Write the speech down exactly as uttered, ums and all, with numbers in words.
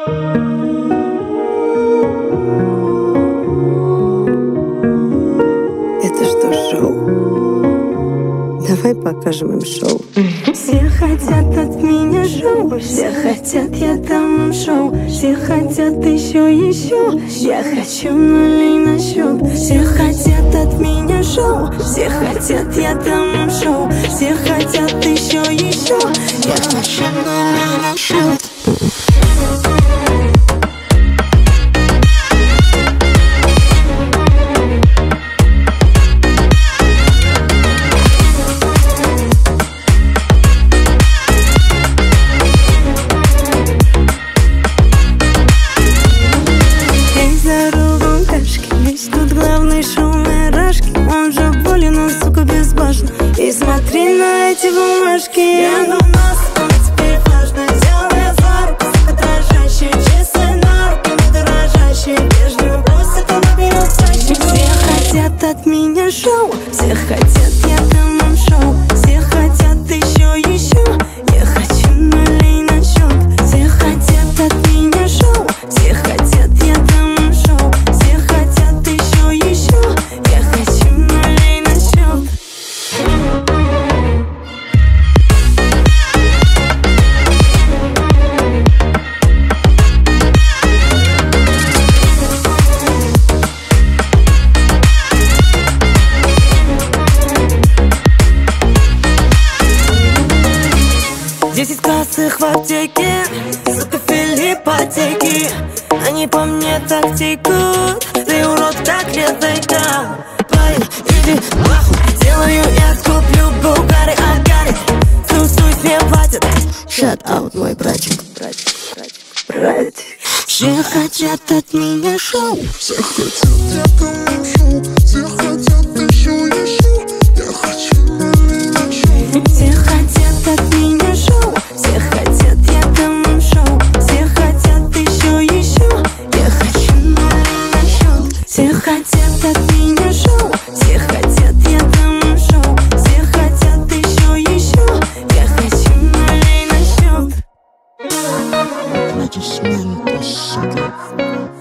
Это что, шоу? Давай покажем им шоу. Все хотят от меня шоу, все хотят, я дам им шоу. Все хотят еще, еще, я хочу нулей на счет. Все хотят от меня шоу, все хотят, я дам им шоу. Все хотят еще, еще, я хочу нулей на счет. И смотри на эти бумажки. Я на нас, но теперь важно. Делай за руку, сука, дрожащие. Часы на руку, не дорожащие. Вежливо просят, она берет чаще. Все хотят от меня шоу, все хотят, я дам им шоу. Все хотят еще, еще, я хочу нулей на счет. Все хотят от меня шоу, все хотят, я дам им шоу. Все хотят еще, еще, я хочу нулей на счет. Десять кассых в аптеке, сука, филиппотеки. Они по мне так текут, ты урод, так летайка. Парень, иди нахуй, делаю я куплю Бугари, Агари. Туй-туй, мне платят. Shut out, мой братик, братик, братик, братик. Все хотят от меня шоу, все хотят, я дам им шоу. Все хотят еще, еще, я хочу нулей на счет. Все хотят от меня шоу, все хотят, я дам им шоу. Все хотят еще, еще, я хочу нулей на счет. Все хотят от меня шоу, все хотят, я дам им шоу. Все хотят еще, еще, я хочу нулей на счет. Аплодисменты, сука.